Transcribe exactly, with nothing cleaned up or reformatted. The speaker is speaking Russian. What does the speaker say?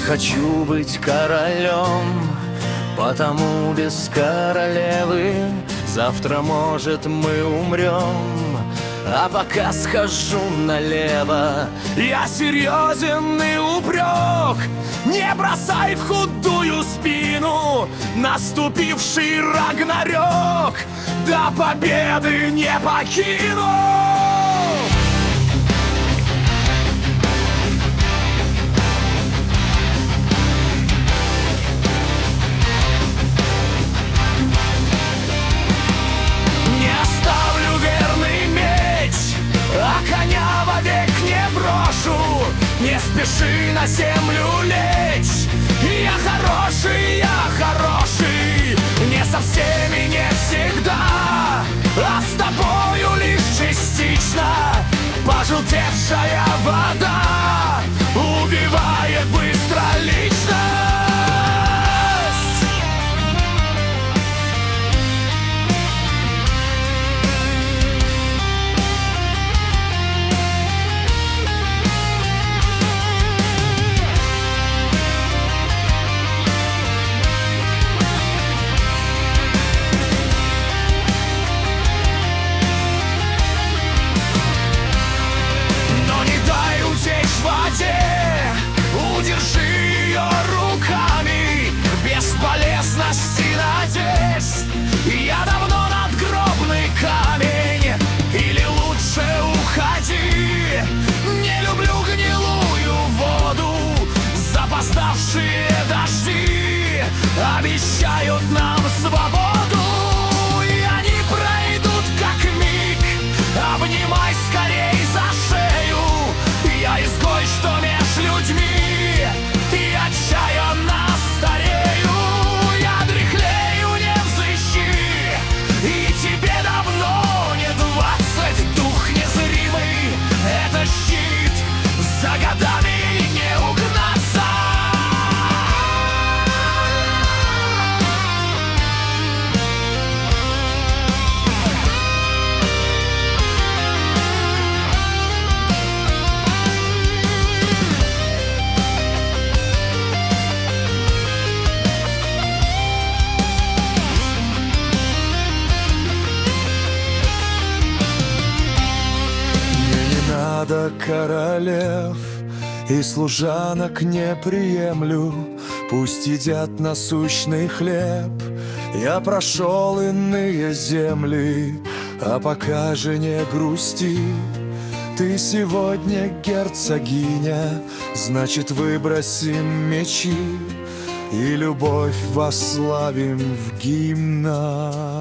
хочу быть королем, потому без королевы завтра, может, мы умрем. А пока схожу налево, я серьезен и упрек: не бросай в худую спину наступивший рагнарёк, до победы не покину. Не спеши на землю лечь. Я хороший, я хороший, не со всеми, не всегда, а с тобою лишь частично. Пожелтевшая вода убивает быстро личность. Удержи ее руками, бесполезности надежд. Я давно надгробный камень, или лучше уходи. Не люблю гнилую воду, запоздавшие дожди обещают нам свободу, и они пройдут как миг. Обнимай скорей за шею, я изгой, что меж людьми. И отчаянно старею, я дряхлею, не взыщи. И тебе давно не двадцать, дух незримый — это щит, за годами не угнаться. Надо королев и служанок не приемлю, пусть едят насущный хлеб. Я прошел иные земли, а пока же не грусти. Ты сегодня герцогиня, значит, выбросим мечи и любовь восславим в гимнах.